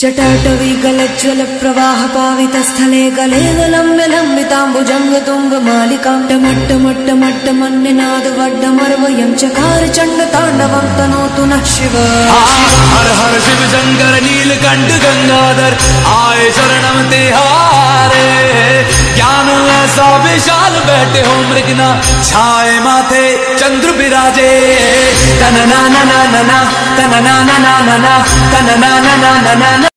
जटाटवीगलज्ज्वल प्रवाह पावितस्थले गले लम्ब्य लम्बिताम्बुजंग तुंग मालिकां टमट्टमट्टमट्टमन्निनाद वड्डमर्वयं चकार चंड तांडवं तनोतु नः शिव। हर हर शिव शंकर नीलकंठ गंगाधर आए शरणम तिहारे। ज्ञान ऐसा विशाल बैठे हो मृगना छाए माथे चंद्र विराजे। तन ना ना ना ना ना तन ना ना ना ना ना तन ना ना ना ना ना।